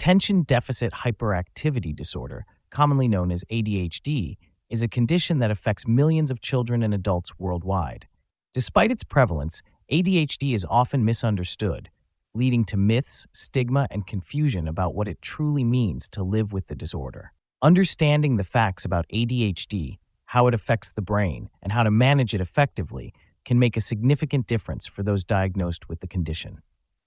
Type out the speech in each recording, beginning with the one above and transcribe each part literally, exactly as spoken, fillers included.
Attention Deficit Hyperactivity Disorder, commonly known as A D H D, is a condition that affects millions of children and adults worldwide. Despite its prevalence, A D H D is often misunderstood, leading to myths, stigma, and confusion about what it truly means to live with the disorder. Understanding the facts about A D H D, how it affects the brain, and how to manage it effectively can make a significant difference for those diagnosed with the condition.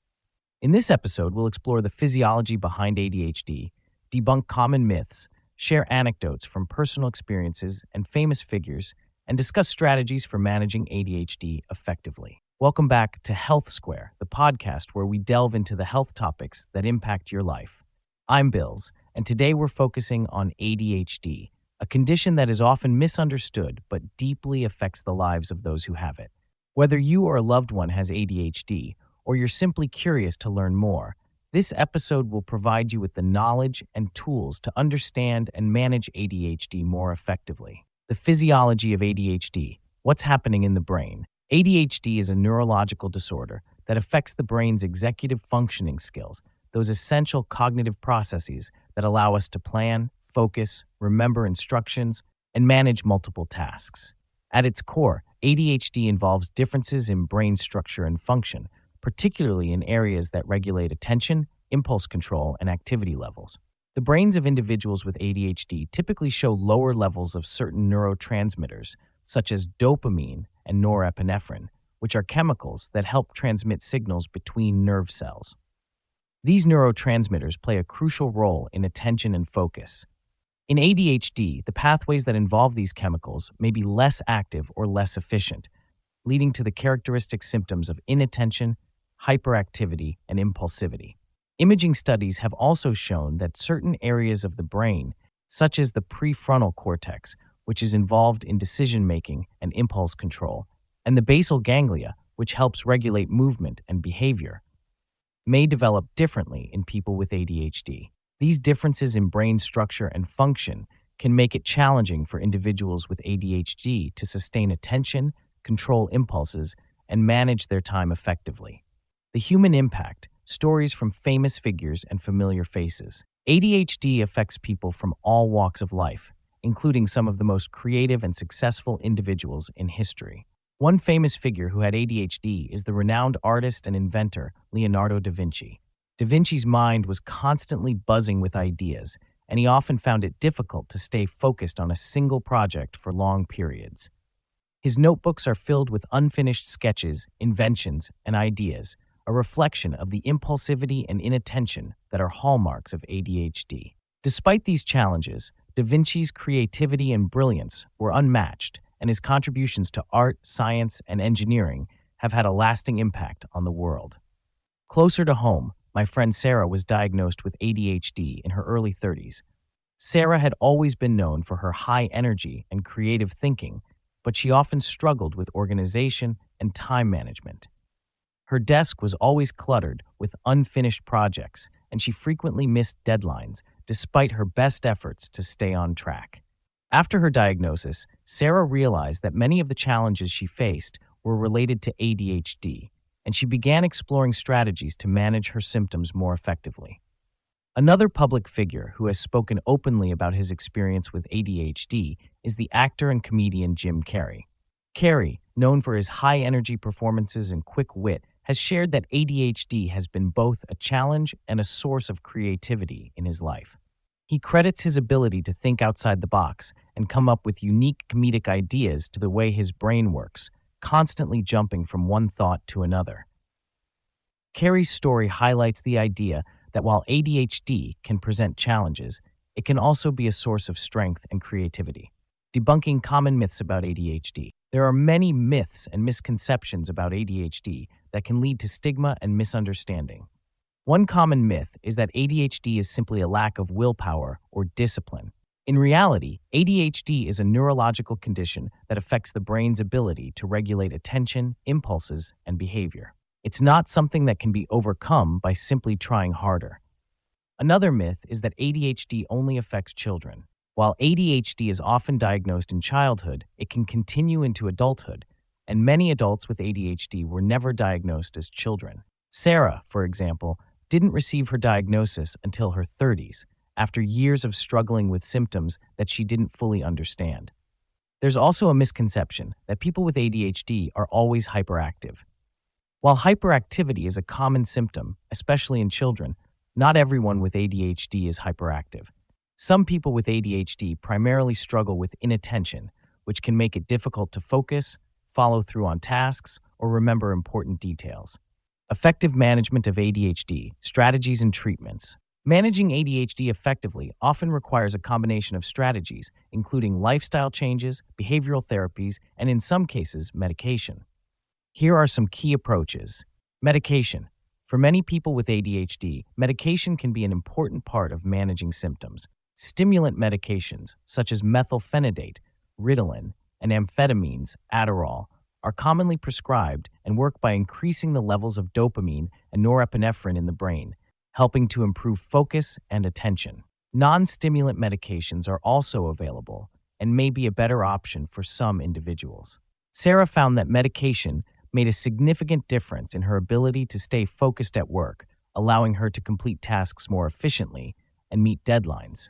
In this episode, we'll explore the physiology behind A D H D, debunk common myths, share anecdotes from personal experiences and famous figures, and discuss strategies for managing A D H D effectively. Welcome back to Health Square, the podcast where we delve into the health topics that impact your life. I'm Bills, and today we're focusing on A D H D, a condition that is often misunderstood but deeply affects the lives of those who have it. Whether you or a loved one has A D H D, or you're simply curious to learn more, this episode will provide you with the knowledge and tools to understand and manage A D H D more effectively. The physiology of A D H D, what's happening in the brain. A D H D is a neurological disorder that affects the brain's executive functioning skills, those essential cognitive processes that allow us to plan, focus, remember instructions, and manage multiple tasks. At its core, A D H D involves differences in brain structure and function, particularly in areas that regulate attention, impulse control, and activity levels. The brains of individuals with A D H D typically show lower levels of certain neurotransmitters, such as dopamine and norepinephrine, which are chemicals that help transmit signals between nerve cells. These neurotransmitters play a crucial role in attention and focus. In A D H D, the pathways that involve these chemicals may be less active or less efficient, leading to the characteristic symptoms of inattention, hyperactivity, and impulsivity. Imaging studies have also shown that certain areas of the brain, such as the prefrontal cortex, which is involved in decision-making and impulse control, and the basal ganglia, which helps regulate movement and behavior, may develop differently in people with A D H D. These differences in brain structure and function can make it challenging for individuals with A D H D to sustain attention, control impulses, and manage their time effectively. The human impact, stories from famous figures and familiar faces. A D H D affects people from all walks of life, including some of the most creative and successful individuals in history. One famous figure who had A D H D is the renowned artist and inventor Leonardo da Vinci. Da Vinci's mind was constantly buzzing with ideas, and he often found it difficult to stay focused on a single project for long periods. His notebooks are filled with unfinished sketches, inventions, and ideas, a reflection of the impulsivity and inattention that are hallmarks of A D H D. Despite these challenges, Da Vinci's creativity and brilliance were unmatched, and his contributions to art, science, and engineering have had a lasting impact on the world. Closer to home, my friend Sarah was diagnosed with A D H D in her early thirties. Sarah had always been known for her high energy and creative thinking, but she often struggled with organization and time management. Her desk was always cluttered with unfinished projects, and she frequently missed deadlines despite her best efforts to stay on track. After her diagnosis, Sarah realized that many of the challenges she faced were related to A D H D, and she began exploring strategies to manage her symptoms more effectively. Another public figure who has spoken openly about his experience with A D H D is the actor and comedian Jim Carrey. Carrey, known for his high-energy performances and quick wit, has shared that A D H D has been both a challenge and a source of creativity in his life. He credits his ability to think outside the box and come up with unique comedic ideas to the way his brain works, constantly jumping from one thought to another. Carrey's story highlights the idea that while A D H D can present challenges, it can also be a source of strength and creativity. Debunking common myths about A D H D. There are many myths and misconceptions about A D H D that can lead to stigma and misunderstanding. One common myth is that A D H D is simply a lack of willpower or discipline. In reality, A D H D is a neurological condition that affects the brain's ability to regulate attention, impulses, and behavior. It's not something that can be overcome by simply trying harder. Another myth is that A D H D only affects children. While A D H D is often diagnosed in childhood, it can continue into adulthood, and many adults with A D H D were never diagnosed as children. Sarah, for example, didn't receive her diagnosis until her thirties, after years of struggling with symptoms that she didn't fully understand. There's also a misconception that people with A D H D are always hyperactive. While hyperactivity is a common symptom, especially in children, not everyone with A D H D is hyperactive. Some people with A D H D primarily struggle with inattention, which can make it difficult to focus, follow through on tasks, or remember important details. Effective management of A D H D, strategies and treatments. Managing A D H D effectively often requires a combination of strategies, including lifestyle changes, behavioral therapies, and in some cases, medication. Here are some key approaches. Medication. For many people with A D H D, medication can be an important part of managing symptoms. Stimulant medications, such as methylphenidate, Ritalin, and amphetamines, Adderall, are commonly prescribed and work by increasing the levels of dopamine and norepinephrine in the brain, helping to improve focus and attention. Non-stimulant medications are also available and may be a better option for some individuals. Sarah found that medication made a significant difference in her ability to stay focused at work, allowing her to complete tasks more efficiently and meet deadlines.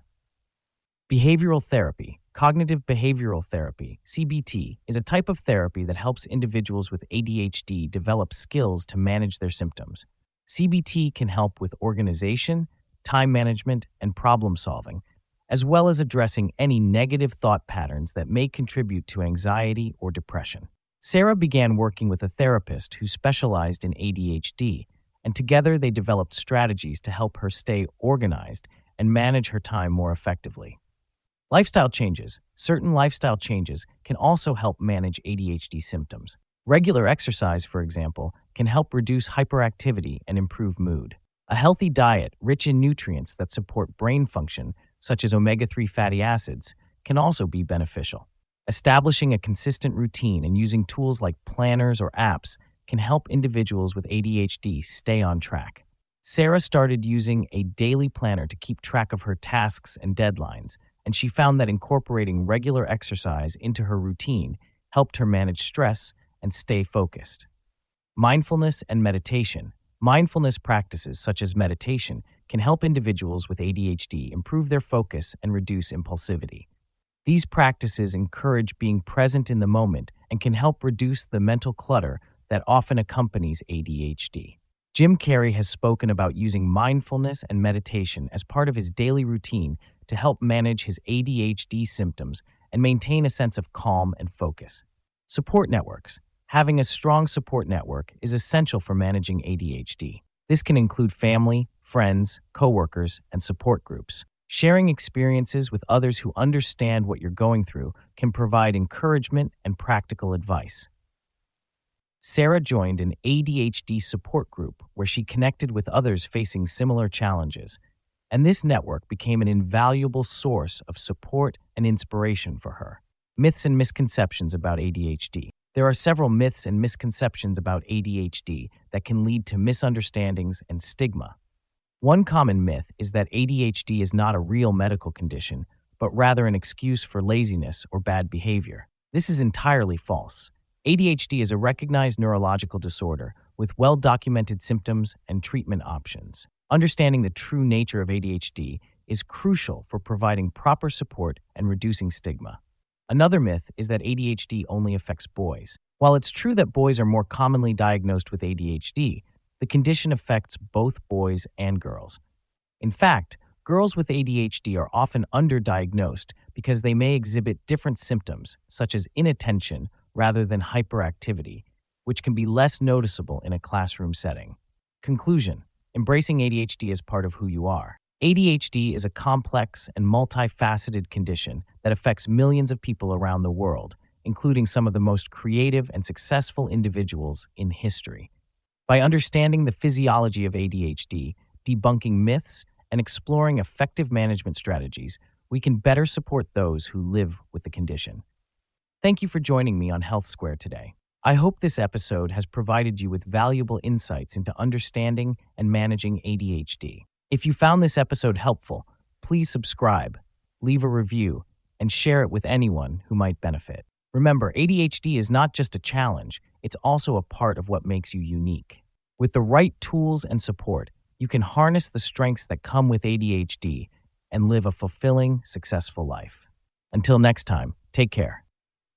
Behavioral therapy. Cognitive behavioral therapy, C B T, is a type of therapy that helps individuals with A D H D develop skills to manage their symptoms. C B T can help with organization, time management, and problem solving, as well as addressing any negative thought patterns that may contribute to anxiety or depression. Sarah began working with a therapist who specialized in A D H D, and together they developed strategies to help her stay organized and manage her time more effectively. Lifestyle changes. Certain lifestyle changes can also help manage A D H D symptoms. Regular exercise, for example, can help reduce hyperactivity and improve mood. A healthy diet rich in nutrients that support brain function, such as omega three fatty acids, can also be beneficial. Establishing a consistent routine and using tools like planners or apps can help individuals with A D H D stay on track. Sarah started using a daily planner to keep track of her tasks and deadlines, and she found that incorporating regular exercise into her routine helped her manage stress and stay focused. Mindfulness and meditation. Mindfulness practices such as meditation can help individuals with A D H D improve their focus and reduce impulsivity. These practices encourage being present in the moment and can help reduce the mental clutter that often accompanies A D H D. Jim Carrey has spoken about using mindfulness and meditation as part of his daily routine to help manage his A D H D symptoms and maintain a sense of calm and focus. Support networks. Having a strong support network is essential for managing A D H D. This can include family, friends, coworkers, and support groups. Sharing experiences with others who understand what you're going through can provide encouragement and practical advice. Sarah joined an A D H D support group where she connected with others facing similar challenges, and this network became an invaluable source of support and inspiration for her. Myths and misconceptions about A D H D. There are several myths and misconceptions about A D H D that can lead to misunderstandings and stigma. One common myth is that A D H D is not a real medical condition, but rather an excuse for laziness or bad behavior. This is entirely false. A D H D is a recognized neurological disorder with well-documented symptoms and treatment options. Understanding the true nature of A D H D is crucial for providing proper support and reducing stigma. Another myth is that A D H D only affects boys. While it's true that boys are more commonly diagnosed with A D H D, the condition affects both boys and girls. In fact, girls with A D H D are often underdiagnosed because they may exhibit different symptoms, such as inattention rather than hyperactivity, which can be less noticeable in a classroom setting. Conclusion: embracing A D H D as part of who you are. A D H D is a complex and multifaceted condition that affects millions of people around the world, including some of the most creative and successful individuals in history. By understanding the physiology of A D H D, debunking myths, and exploring effective management strategies, we can better support those who live with the condition. Thank you for joining me on Health Square today. I hope this episode has provided you with valuable insights into understanding and managing A D H D. If you found this episode helpful, please subscribe, leave a review, and share it with anyone who might benefit. Remember, A D H D is not just a challenge, it's also a part of what makes you unique. With the right tools and support, you can harness the strengths that come with A D H D and live a fulfilling, successful life. Until next time, take care.